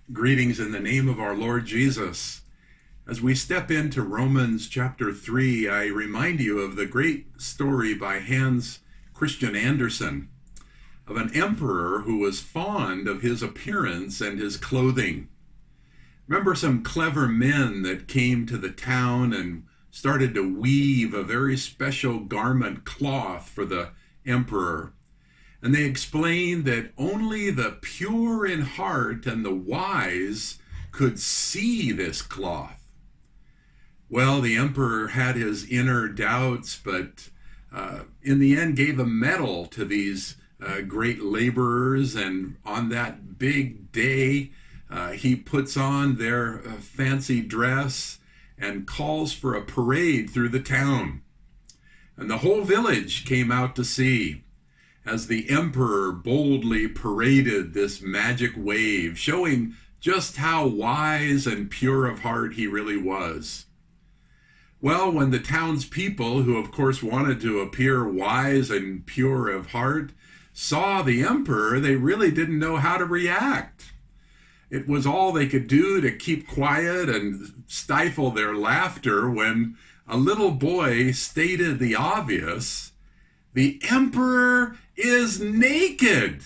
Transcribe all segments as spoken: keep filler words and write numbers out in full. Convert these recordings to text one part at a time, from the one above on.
Greetings in the name of our Lord Jesus. As we step into Romans chapter three, I remind you of the great story by Hans Christian Andersen of an emperor who was fond of his appearance and his clothing. Remember some clever men that came to the town and started to weave a very special garment cloth for the emperor. And they explained that only the pure in heart and the wise could see this cloth. Well, the emperor had his inner doubts, but uh, in the end gave a medal to these uh, great laborers. And on that big day, uh, he puts on their uh, fancy dress and calls for a parade through the town. And the whole village came out to see, as the emperor boldly paraded this magic wave, showing just how wise and pure of heart he really was. Well, when the townspeople, who of course wanted to appear wise and pure of heart, saw the emperor, they really didn't know how to react. It was all they could do to keep quiet and stifle their laughter when a little boy stated the obvious: the emperor is naked.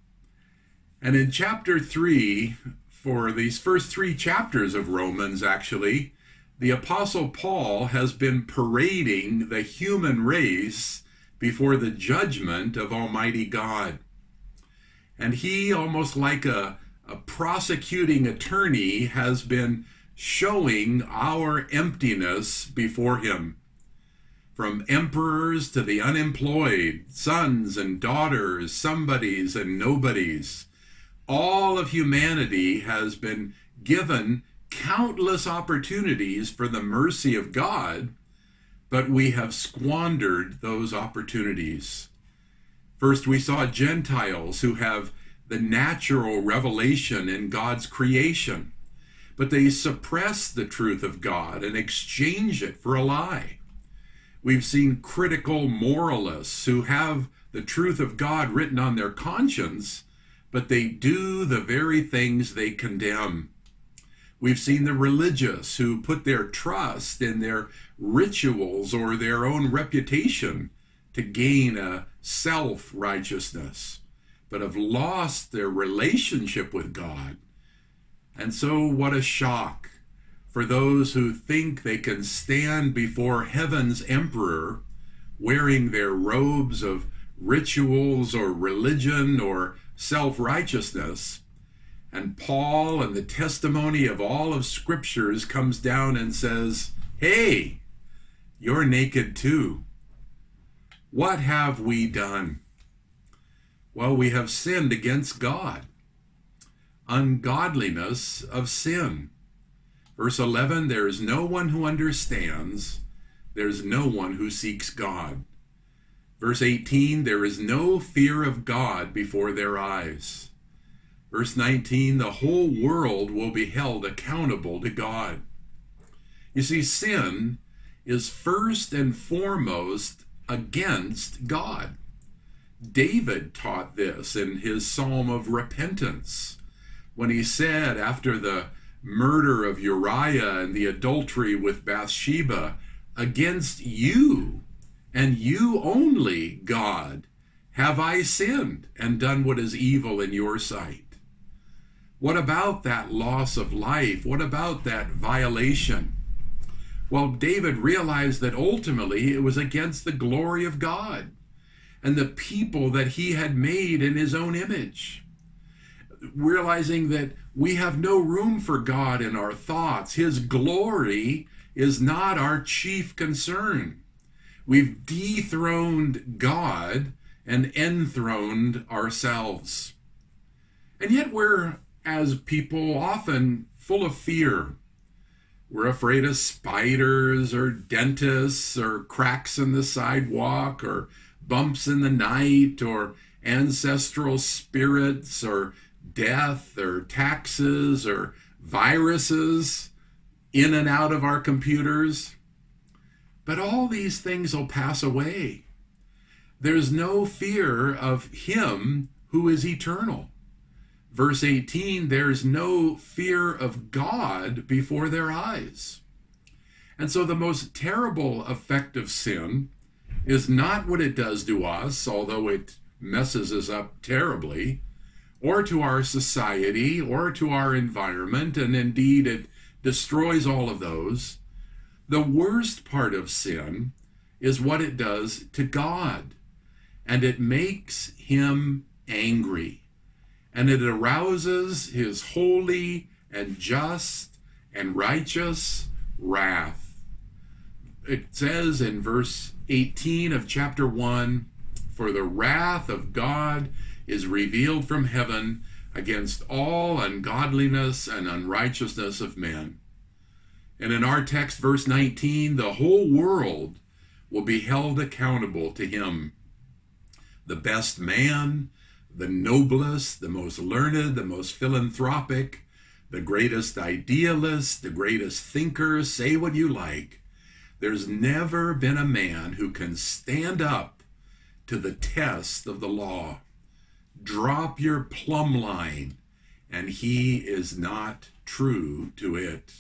And in chapter three, for these first three chapters of Romans, actually, the Apostle Paul has been parading the human race before the judgment of Almighty God. And he, almost like a, a prosecuting attorney, has been showing our emptiness before him. From emperors to the unemployed, sons and daughters, somebodies and nobodies, all of humanity has been given countless opportunities for the mercy of God, but we have squandered those opportunities. First, we saw Gentiles who have the natural revelation in God's creation, but they suppress the truth of God and exchange it for a lie. We've seen critical moralists who have the truth of God written on their conscience, but they do the very things they condemn. We've seen the religious who put their trust in their rituals or their own reputation to gain a self-righteousness, but have lost their relationship with God. And so what a shock for those who think they can stand before heaven's emperor wearing their robes of rituals or religion or self-righteousness. And Paul, and the testimony of all of scriptures, comes down and says, hey, you're naked too. What have we done? Well, we have sinned against God. Ungodliness of sin. Verse eleven, there is no one who understands. There's no one who seeks God. Verse eighteen, there is no fear of God before their eyes. Verse nineteen, the whole world will be held accountable to God. You see, sin is first and foremost against God. David taught this in his Psalm of Repentance, when he said, after the murder of Uriah and the adultery with Bathsheba, against you and you only, God, have I sinned and done what is evil in your sight. What about that loss of life? What about that violation? Well, David realized that ultimately it was against the glory of God and the people that he had made in his own image. Realizing that we have no room for God in our thoughts. His glory is not our chief concern. We've dethroned God and enthroned ourselves. And yet we're, as people, often full of fear. We're afraid of spiders or dentists or cracks in the sidewalk or bumps in the night or ancestral spirits or death or taxes or viruses in and out of our computers. But all these things will pass away. There's no fear of him who is eternal. Verse eighteen, there's no fear of God before their eyes. And so the most terrible effect of sin is not what it does to us, although it messes us up terribly, or to our society, or to our environment, and indeed it destroys all of those. The worst part of sin is what it does to God, and it makes him angry, and it arouses his holy and just and righteous wrath. It says in verse eighteen of chapter one, "For the wrath of God is revealed from heaven against all ungodliness and unrighteousness of men." And in our text, verse nineteen, the whole world will be held accountable to him. The best man, the noblest, the most learned, the most philanthropic, the greatest idealist, the greatest thinker, say what you like. There's never been a man who can stand up to the test of the law. Drop your plumb line, and he is not true to it.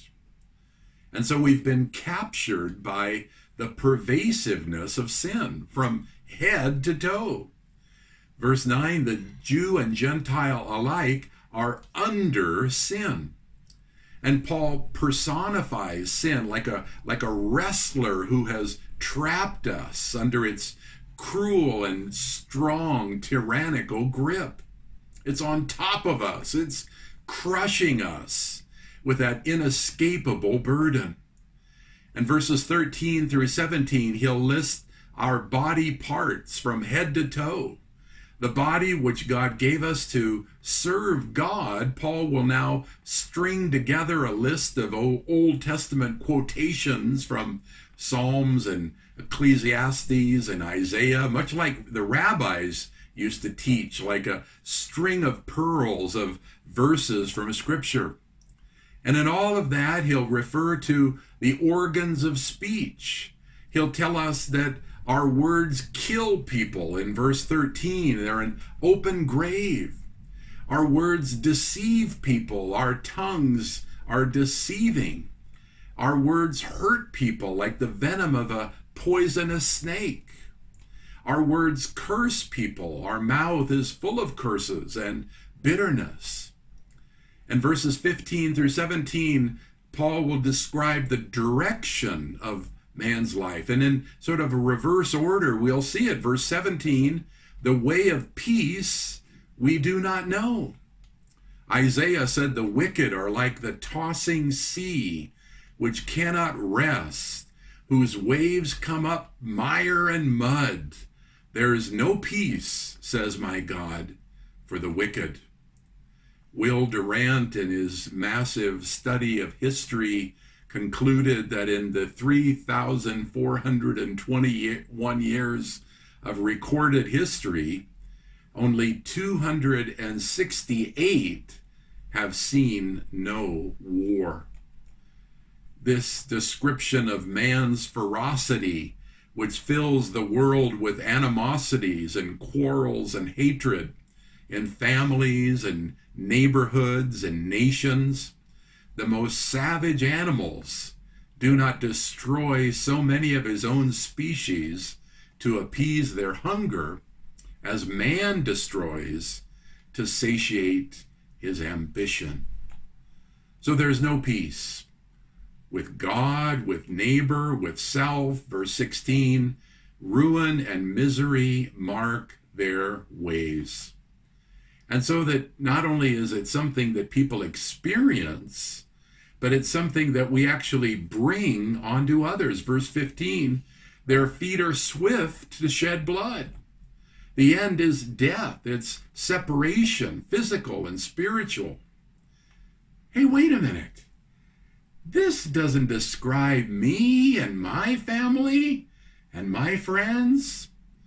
And so we've been captured by the pervasiveness of sin from head to toe. Verse nine, the Jew and Gentile alike are under sin. And Paul personifies sin like a, like a wrestler who has trapped us under its cruel and strong tyrannical grip. It's on top of us. It's crushing us with that inescapable burden. And verses thirteen through seventeen, he'll list our body parts from head to toe. The body which God gave us to serve God, Paul will now string together a list of Old Testament quotations from Psalms and Ecclesiastes and Isaiah, much like the rabbis used to teach, like a string of pearls of verses from Scripture. And in all of that, he'll refer to the organs of speech. He'll tell us that our words kill people in verse thirteen. They're an open grave. Our words deceive people. Our tongues are deceiving. Our words hurt people like the venom of a poisonous snake. Our words curse people. Our mouth is full of curses and bitterness. And verses fifteen through seventeen, Paul will describe the direction of man's life. And in sort of a reverse order, we'll see it. Verse seventeen, the way of peace we do not know. Isaiah said the wicked are like the tossing sea, which cannot rest, whose waves come up mire and mud. There is no peace, says my God, for the wicked. Will Durant, in his massive study of history, concluded that in the three thousand four hundred twenty-one years of recorded history, only two hundred sixty-eight have seen no war. This description of man's ferocity, which fills the world with animosities and quarrels and hatred in families and neighborhoods and nations. The most savage animals do not destroy so many of his own species to appease their hunger as man destroys to satiate his ambition. So there's no peace with God, with neighbor, with self. Verse sixteen, ruin and misery mark their ways. And so that not only is it something that people experience, but it's something that we actually bring onto others. Verse fifteen, their feet are swift to shed blood. The end is death. It's separation, physical and spiritual. Hey, wait a minute. This doesn't describe me and my family and my friends.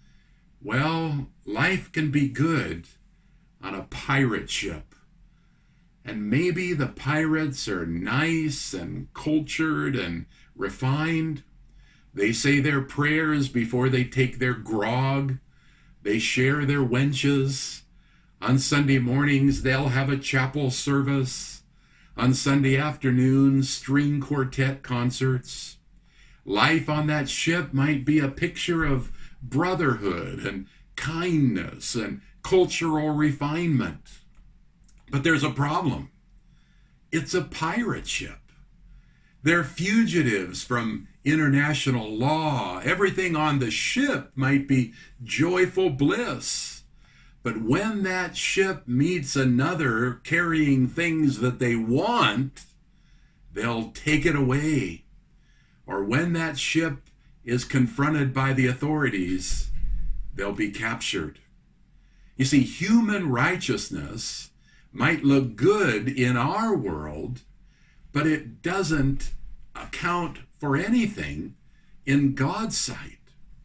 Well, life can be good on a pirate ship. And maybe the pirates are nice and cultured and refined. They say their prayers before they take their grog. They share their wenches. On Sunday mornings, they'll have a chapel service. On Sunday afternoons, string quartet concerts. Life on that ship might be a picture of brotherhood and kindness and cultural refinement. But there's a problem. It's a pirate ship. They're fugitives from international law. Everything on the ship might be joyful bliss. But when that ship meets another carrying things that they want, they'll take it away. Or when that ship is confronted by the authorities, they'll be captured. You see, human righteousness might look good in our world, but it doesn't account for anything in God's sight.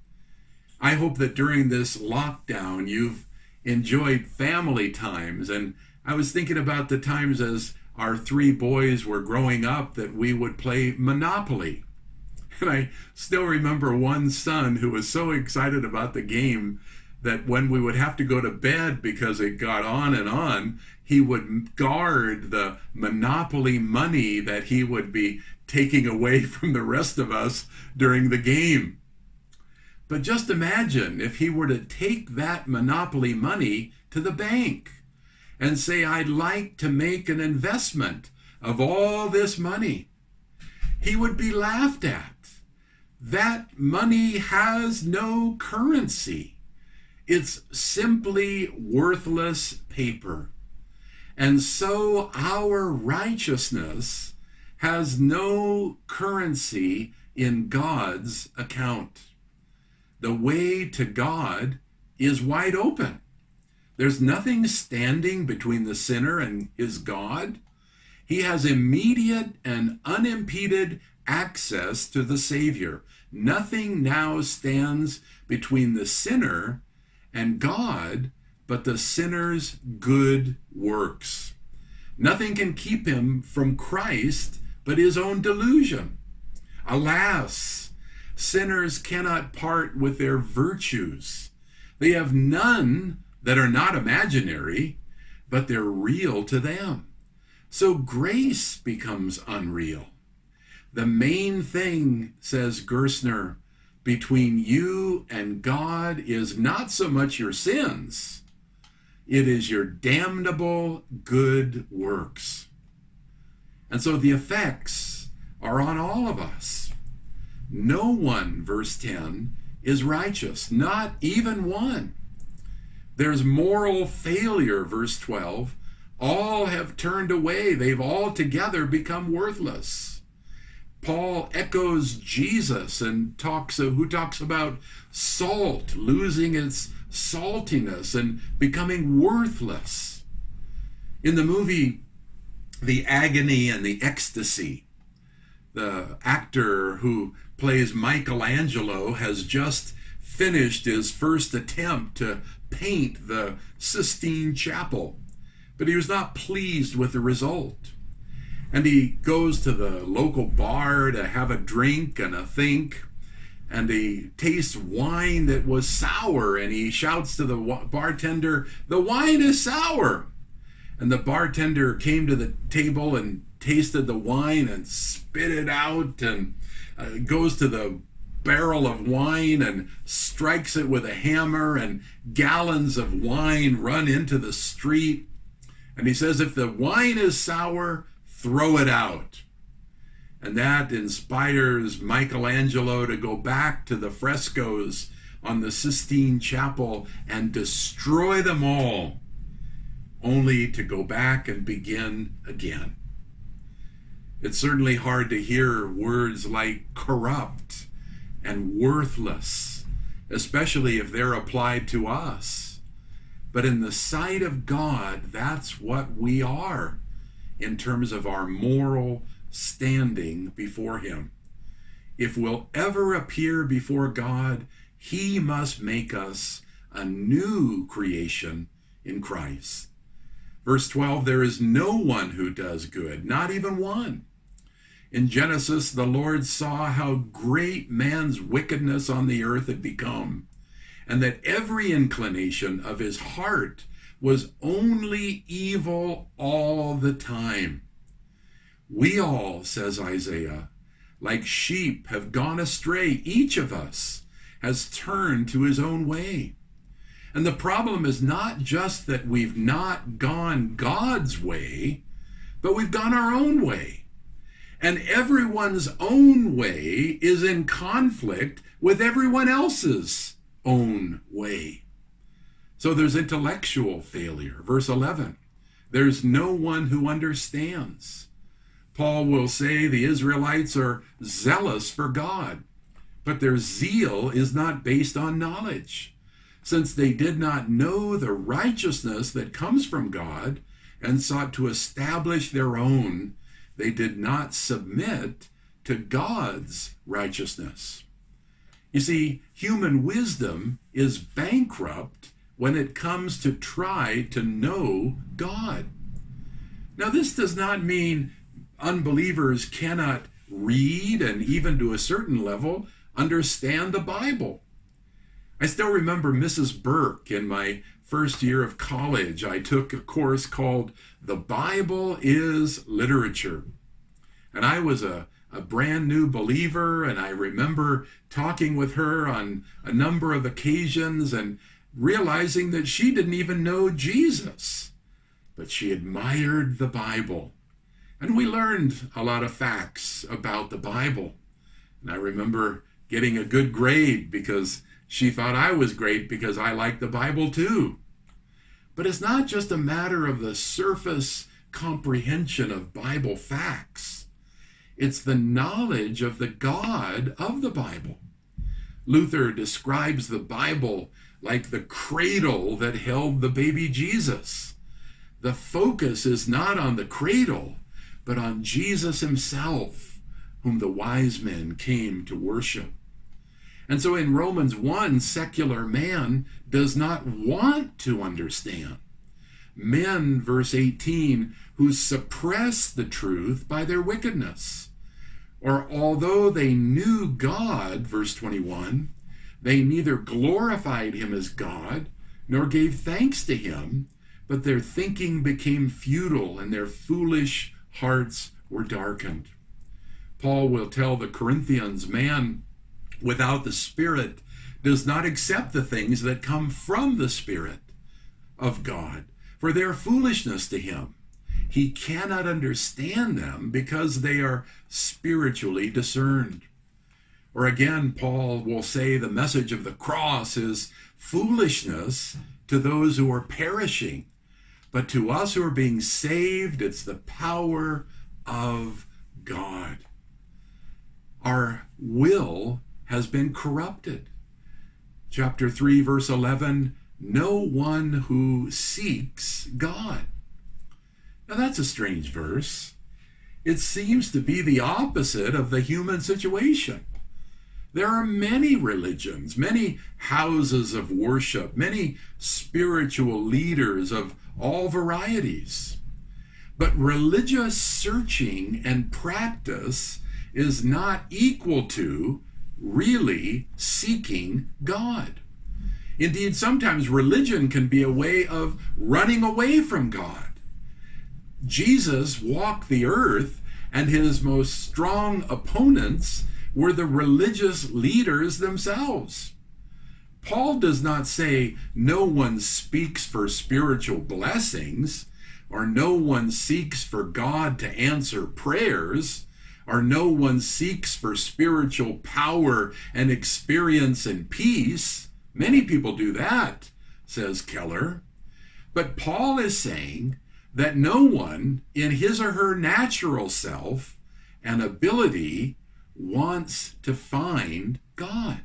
I hope that during this lockdown, you've enjoyed family times. And I was thinking about the times as our three boys were growing up that we would play Monopoly. And I still remember one son who was so excited about the game that when we would have to go to bed because it got on and on, he would guard the Monopoly money that he would be taking away from the rest of us during the game. But just imagine if he were to take that Monopoly money to the bank and say, I'd like to make an investment of all this money. He would be laughed at. That money has no currency. It's simply worthless paper. And so our righteousness has no currency in God's account. The way to God is wide open. There's nothing standing between the sinner and his God. He has immediate and unimpeded access to the Savior. Nothing now stands between the sinner and God but the sinner's good works. Nothing can keep him from Christ but his own delusion. Alas, sinners cannot part with their virtues. They have none that are not imaginary, but they're real to them. So grace becomes unreal. The main thing, says Gerstner, between you and God is not so much your sins, it is your damnable good works. And so the effects are on all of us. No one, verse ten, is righteous, not even one. There's moral failure, verse twelve. All have turned away. They've altogether become worthless. Paul echoes Jesus and talks of, who talks about salt losing its saltiness and becoming worthless. In the movie The Agony and the Ecstasy, the actor who plays Michelangelo has just finished his first attempt to paint the Sistine Chapel, but he was not pleased with the result. And he goes to the local bar to have a drink and a think, and he tastes wine that was sour, and he shouts to the bartender, "The wine is sour!" And the bartender came to the table and tasted the wine and spit it out, and uh, goes to the barrel of wine and strikes it with a hammer, and gallons of wine run into the street. And he says, if the wine is sour, throw it out. And that inspires Michelangelo to go back to the frescoes on the Sistine Chapel and destroy them all, only to go back and begin again. It's certainly hard to hear words like corrupt and worthless, especially if they're applied to us. But in the sight of God, that's what we are in terms of our moral standing before him. If we'll ever appear before God, he must make us a new creation in Christ. Verse twelve, there is no one who does good, not even one. In Genesis, the Lord saw how great man's wickedness on the earth had become, and that every inclination of his heart was only evil all the time. We all, says Isaiah, like sheep have gone astray. Each of us has turned to his own way. And the problem is not just that we've not gone God's way, but we've gone our own way. And everyone's own way is in conflict with everyone else's own way. So there's intellectual failure. Verse eleven, there's no one who understands. Paul will say the Israelites are zealous for God, but their zeal is not based on knowledge. Since they did not know the righteousness that comes from God and sought to establish their own, they did not submit to God's righteousness. You see, human wisdom is bankrupt when it comes to try to know God. Now, this does not mean unbelievers cannot read and even to a certain level understand the Bible. I still remember Missus Burke in my first year of college. I took a course called The Bible is Literature. And I was a, a brand new believer, and I remember talking with her on a number of occasions and realizing that she didn't even know Jesus, but she admired the Bible. And we learned a lot of facts about the Bible. And I remember getting a good grade because she thought I was great because I liked the Bible too. But it's not just a matter of the surface comprehension of Bible facts. It's the knowledge of the God of the Bible. Luther describes the Bible like the cradle that held the baby Jesus. The focus is not on the cradle, but on Jesus himself, whom the wise men came to worship. And so in Romans one, secular man does not want to understand. Men, verse eighteen, who suppress the truth by their wickedness. Or although they knew God, verse twenty-one, they neither glorified him as God, nor gave thanks to him, but their thinking became futile and their foolish hearts were darkened. Paul will tell the Corinthians, man without the Spirit does not accept the things that come from the Spirit of God, for they are foolishness to him. He cannot understand them because they are spiritually discerned. Or again, Paul will say the message of the cross is foolishness to those who are perishing. But to us who are being saved, it's the power of God. Our will has been corrupted. Chapter three, verse eleven, no one who seeks God. Now that's a strange verse. It seems to be the opposite of the human situation. There are many religions, many houses of worship, many spiritual leaders of all varieties. But religious searching and practice is not equal to really seeking God. Indeed, sometimes religion can be a way of running away from God. Jesus walked the earth, and his most strong opponents were the religious leaders themselves. Paul does not say no one speaks for spiritual blessings, or no one seeks for God to answer prayers, or no one seeks for spiritual power and experience and peace. Many people do that, says Keller. But Paul is saying that no one in his or her natural self and ability wants to find God.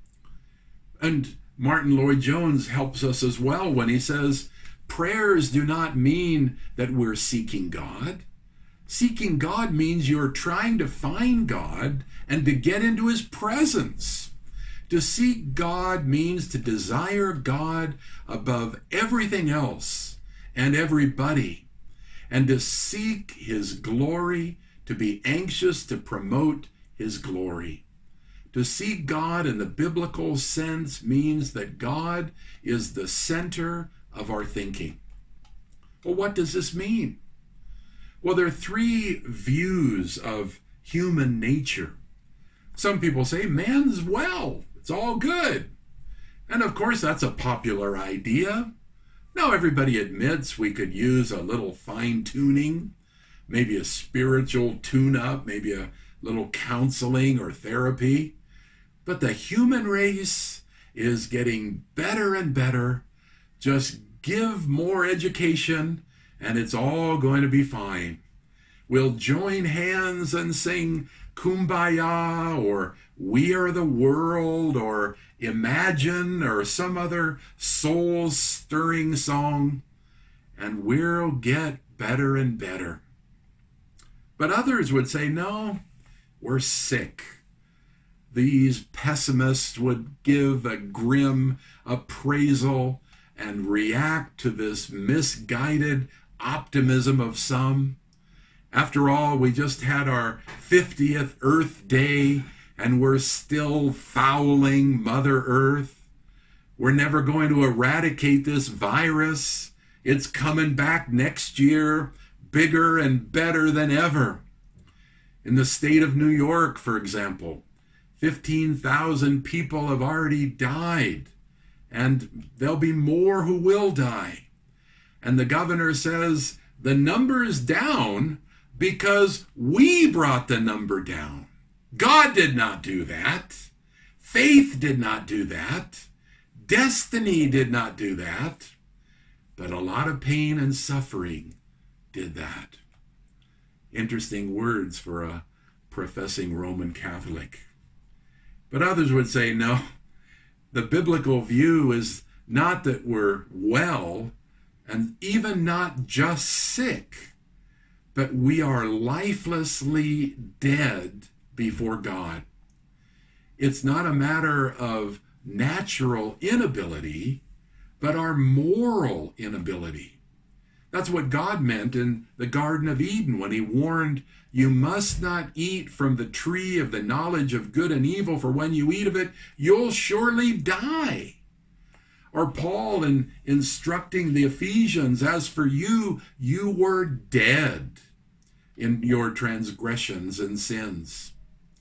And Martin Lloyd-Jones helps us as well when he says, prayers do not mean that we're seeking God. Seeking God means you're trying to find God and to get into his presence. To seek God means to desire God above everything else and everybody, and to seek his glory, to be anxious to promote his glory. To seek God in the biblical sense means that God is the center of our thinking. Well, what does this mean? Well, there are three views of human nature. Some people say man's well, it's all good. And of course, that's a popular idea. Now, everybody admits we could use a little fine-tuning, maybe a spiritual tune-up, maybe a little counseling or therapy. But the human race is getting better and better. Just give more education, and it's all going to be fine. We'll join hands and sing Kumbaya or We Are the World or Imagine or some other soul-stirring song, and we'll get better and better. But others would say, no, we're sick. These pessimists would give a grim appraisal and react to this misguided optimism of some. After all, we just had our fiftieth Earth Day, and we're still fouling Mother Earth. We're never going to eradicate this virus. It's coming back next year, bigger and better than ever. In the state of New York, for example, fifteen thousand people have already died, and there'll be more who will die. And the governor says the number's down because we brought the number down. God did not do that. Faith did not do that. Destiny did not do that. But a lot of pain and suffering did that. Interesting words for a professing Roman Catholic. But others would say, no, the biblical view is not that we're well and even not just sick, but we are lifelessly dead before God. It's not a matter of natural inability, but our moral inability. That's what God meant in the Garden of Eden when he warned, you must not eat from the tree of the knowledge of good and evil, for when you eat of it, you'll surely die. Or Paul in instructing the Ephesians, as for you, you were dead in your transgressions and sins.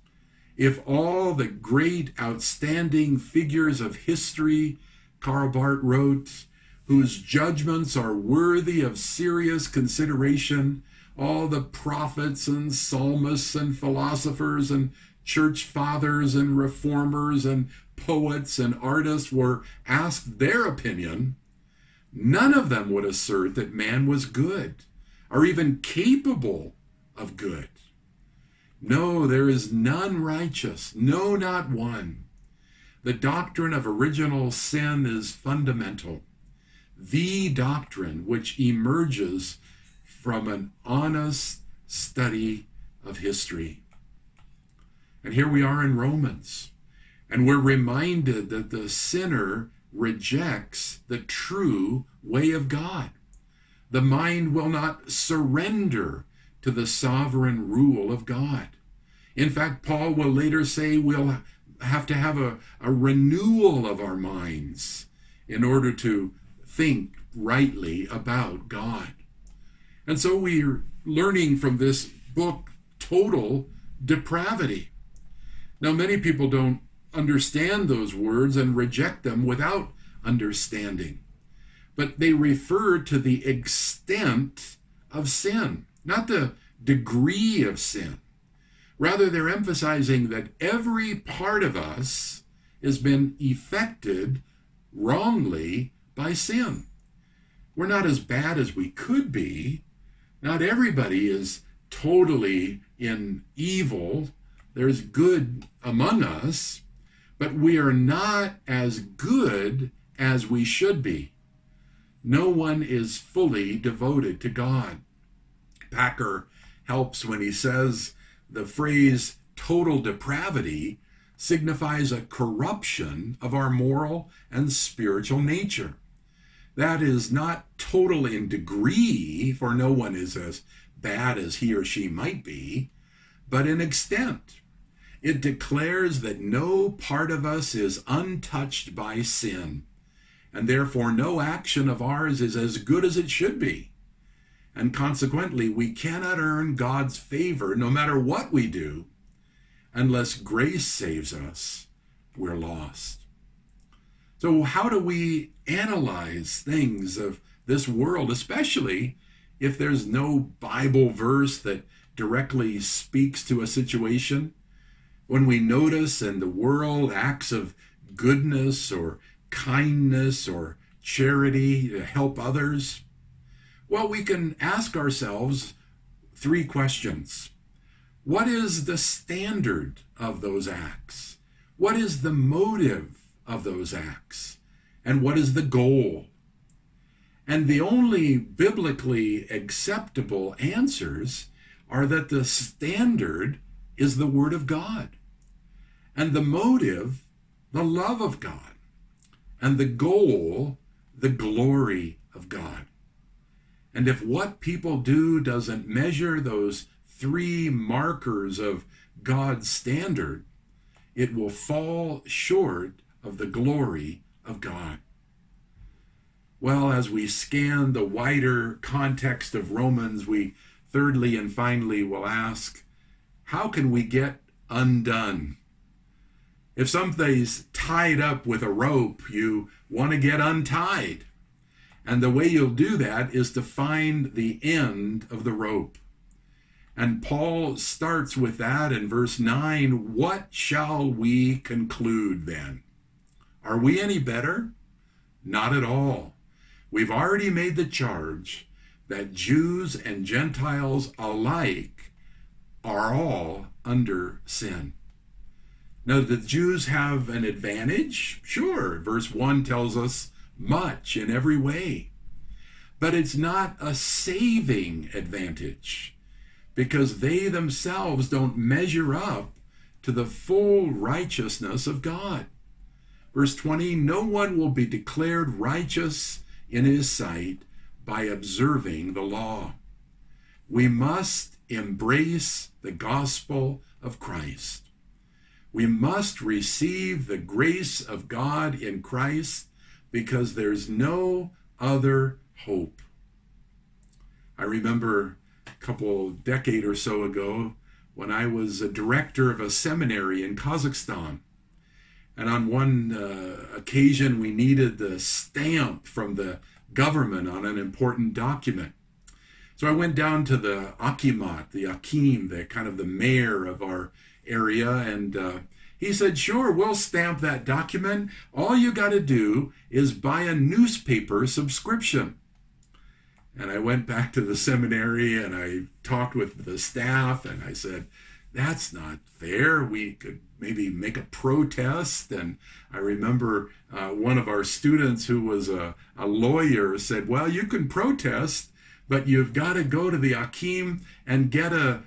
If all the great outstanding figures of history, Karl Barth wrote, whose judgments are worthy of serious consideration, all the prophets and psalmists and philosophers and church fathers and reformers and poets and artists were asked their opinion, none of them would assert that man was good or even capable of good. No, there is none righteous, no, not one. The doctrine of original sin is fundamental. The doctrine which emerges from an honest study of history. And here we are in Romans, and we're reminded that the sinner rejects the true way of God. The mind will not surrender to the sovereign rule of God. In fact, Paul will later say we'll have to have a, a renewal of our minds in order to think rightly about God. And so we're learning from this book total depravity. Now, many people don't understand those words and reject them without understanding. But they refer to the extent of sin, not the degree of sin. Rather, they're emphasizing that every part of us has been affected wrongly by sin. We're not as bad as we could be. Not everybody is totally in evil. There's good among us, but we are not as good as we should be. No one is fully devoted to God. Packer helps when he says the phrase total depravity signifies a corruption of our moral and spiritual nature. That is not total in degree, for no one is as bad as he or she might be, but in extent. It declares that no part of us is untouched by sin, and therefore no action of ours is as good as it should be. And consequently, we cannot earn God's favor no matter what we do. Unless grace saves us, we're lost. So how do we analyze things of this world, especially if there's no Bible verse that directly speaks to a situation? When we notice in the world acts of goodness or kindness or charity to help others, well, we can ask ourselves three questions. What is the standard of those acts? What is the motive of those acts? And what is the goal? And the only biblically acceptable answers are that the standard is the Word of God, and the motive, the love of God, and the goal, the glory of God. And if what people do doesn't measure those three markers of God's standard, it will fall short of the glory of God. Well, as we scan the wider context of Romans, we thirdly and finally will ask, how can we get undone? If something's tied up with a rope, you want to get untied. And the way you'll do that is to find the end of the rope. And Paul starts with that in verse nine. What shall we conclude then? Are we any better? Not at all. We've already made the charge that Jews and Gentiles alike are all under sin. Now, the Jews have an advantage? Sure. Verse one tells us much in every way. But it's not a saving advantage, because they themselves don't measure up to the full righteousness of God. Verse twenty, no one will be declared righteous in his sight by observing the law. We must embrace the gospel of Christ. We must receive the grace of God in Christ, because there's no other hope. I remember a couple decade or so ago when I was a director of a seminary in Kazakhstan. And on one uh, occasion, we needed the stamp from the government on an important document. So I went down to the Akimat, the Akim, the kind of the mayor of our area, and uh, he said, sure, we'll stamp that document. All you got to do is buy a newspaper subscription. And I went back to the seminary and I talked with the staff and I said, that's not fair. We could maybe make a protest. And I remember uh, one of our students who was a, a lawyer said, well, you can protest, but you've got to go to the Akim and get a,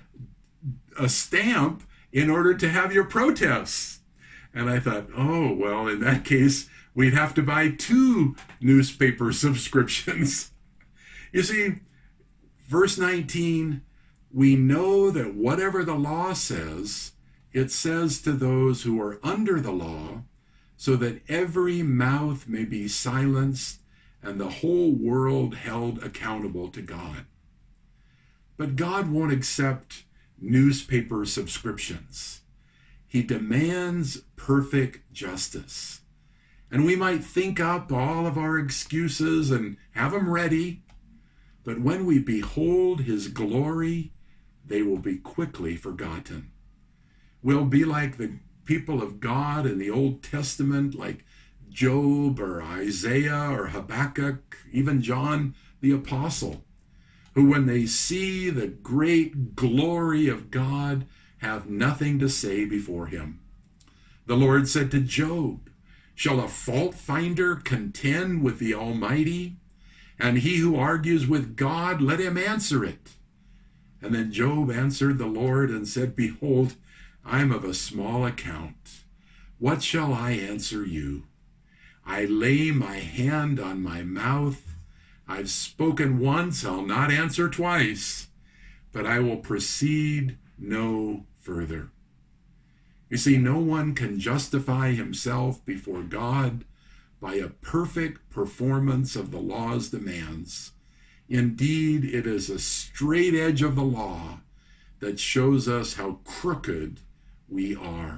a stamp in order to have your protests. And I thought, oh, well, in that case, we'd have to buy two newspaper subscriptions. You see, verse nineteen, we know that whatever the law says, it says to those who are under the law, so that every mouth may be silenced and the whole world held accountable to God. But God won't accept newspaper subscriptions. He demands perfect justice. And we might think up all of our excuses and have them ready, but when we behold his glory, they will be quickly forgotten. We'll be like the people of God in the Old Testament, like Job or Isaiah or Habakkuk, even John the Apostle, who when they see the great glory of God, have nothing to say before him. The Lord said to Job, shall a fault finder contend with the Almighty? And he who argues with God, let him answer it. And then Job answered the Lord and said, behold, I am of a small account. What shall I answer you? I lay my hand on my mouth. I've spoken once, I'll not answer twice, but I will proceed no further. You see, no one can justify himself before God by a perfect performance of the law's demands, Indeed, it is a straight edge of the law that shows us how crooked we are.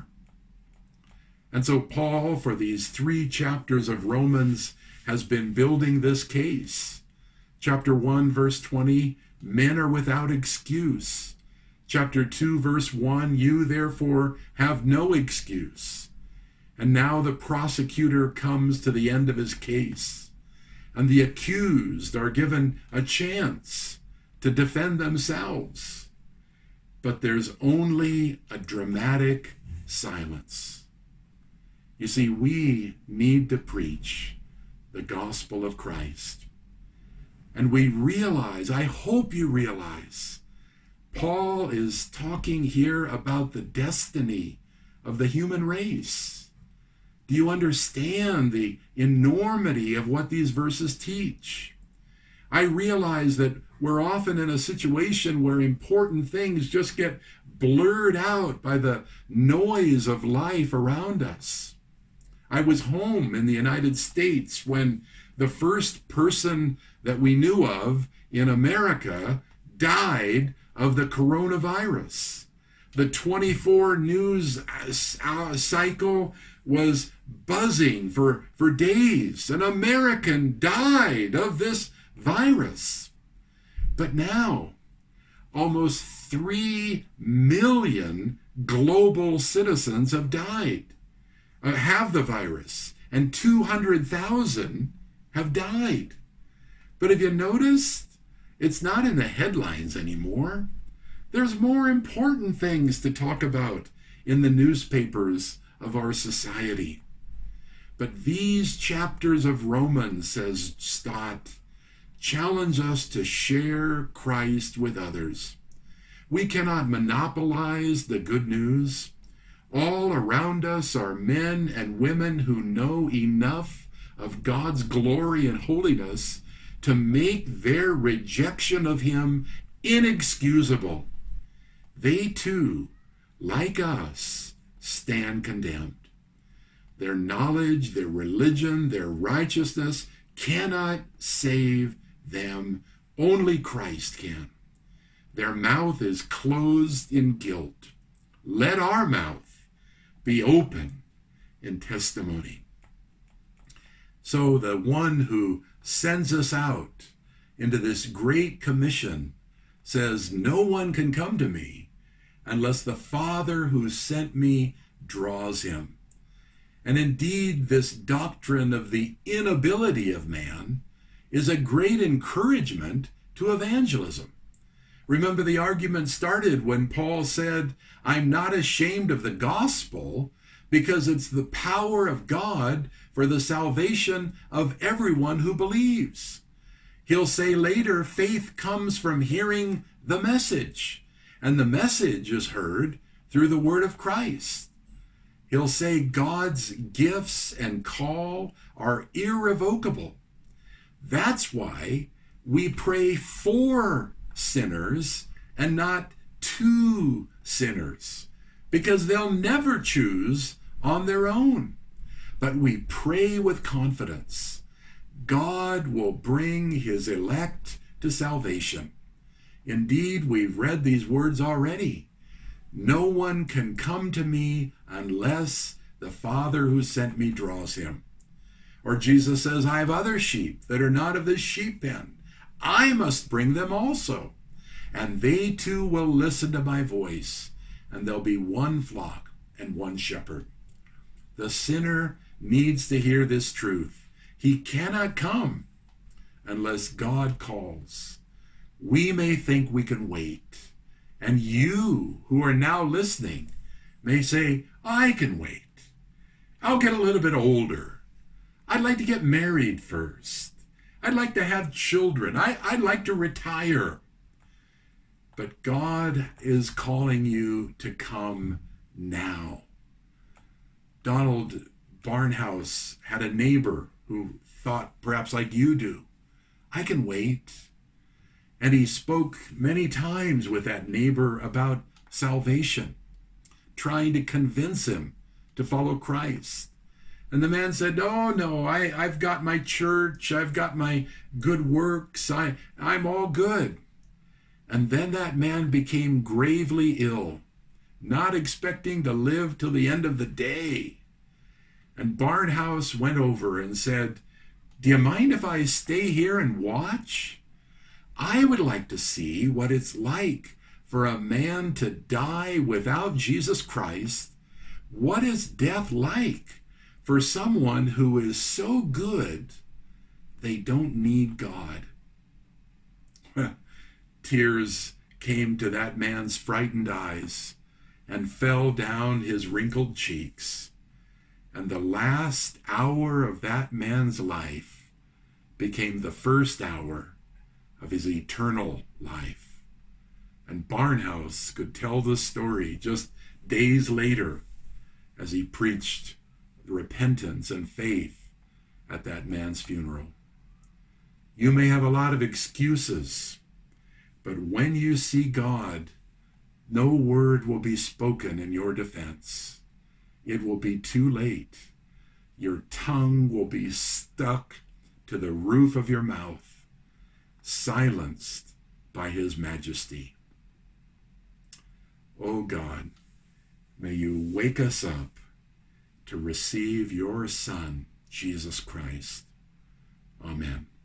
And so Paul, for these three chapters of Romans, has been building this case. Chapter one, verse twenty, men are without excuse. Chapter two, verse one, you therefore have no excuse. And now the prosecutor comes to the end of his case, and the accused are given a chance to defend themselves. But there's only a dramatic silence. You see, we need to preach the gospel of Christ. And we realize, I hope you realize, Paul is talking here about the destiny of the human race. Do you understand the enormity of what these verses teach? I realize that we're often in a situation where important things just get blurred out by the noise of life around us. I was home in the United States when the first person that we knew of in America died of the coronavirus. The twenty-four news cycle was buzzing for, for days. An American died of this virus. But now, almost three million global citizens have died, uh, have the virus, and two hundred thousand have died. But have you noticed? It's not in the headlines anymore. There's more important things to talk about in the newspapers of our society. But these chapters of Romans, says Stott, challenge us to share Christ with others. We cannot monopolize the good news. All around us are men and women who know enough of God's glory and holiness to make their rejection of him inexcusable. They too, like us, stand condemned. Their knowledge, their religion, their righteousness cannot save them. Only Christ can. Their mouth is closed in guilt. Let our mouth be open in testimony. So the one who sends us out into this great commission says, no one can come to me unless the Father who sent me draws him. And indeed, this doctrine of the inability of man is a great encouragement to evangelism. Remember, the argument started when Paul said, I'm not ashamed of the gospel because it's the power of God for the salvation of everyone who believes. He'll say later, faith comes from hearing the message, and the message is heard through the word of Christ. He'll say God's gifts and call are irrevocable. That's why we pray for sinners and not to sinners, because they'll never choose on their own. But we pray with confidence. God will bring his elect to salvation. Indeed, we've read these words already. No one can come to me unless the Father who sent me draws him. Or Jesus says, I have other sheep that are not of this sheep pen. I must bring them also. And they too will listen to my voice, and there'll be one flock and one shepherd. The sinner needs to hear this truth. He cannot come unless God calls. We may think we can wait, and you who are now listening may say, I can wait. I'll get a little bit older. I'd like to get married first. I'd like to have children. I, I'd like to retire. But God is calling you to come now. Donald Barnhouse had a neighbor who thought perhaps like you do, I can wait. And he spoke many times with that neighbor about salvation, trying to convince him to follow Christ. And the man said, oh, no, I, I've got my church. I've got my good works. I, I'm all good. And then that man became gravely ill, not expecting to live till the end of the day. And Barnhouse went over and said, do you mind if I stay here and watch? I would like to see what it's like for a man to die without Jesus Christ. What is death like for someone who is so good they don't need God? Tears came to that man's frightened eyes and fell down his wrinkled cheeks. And the last hour of that man's life became the first hour of his eternal life. And Barnhouse could tell the story just days later as he preached repentance and faith at that man's funeral. You may have a lot of excuses, but when you see God, no word will be spoken in your defense. It will be too late. Your tongue will be stuck to the roof of your mouth, silenced by his majesty. Oh God, may you wake us up to receive your Son, Jesus Christ. Amen.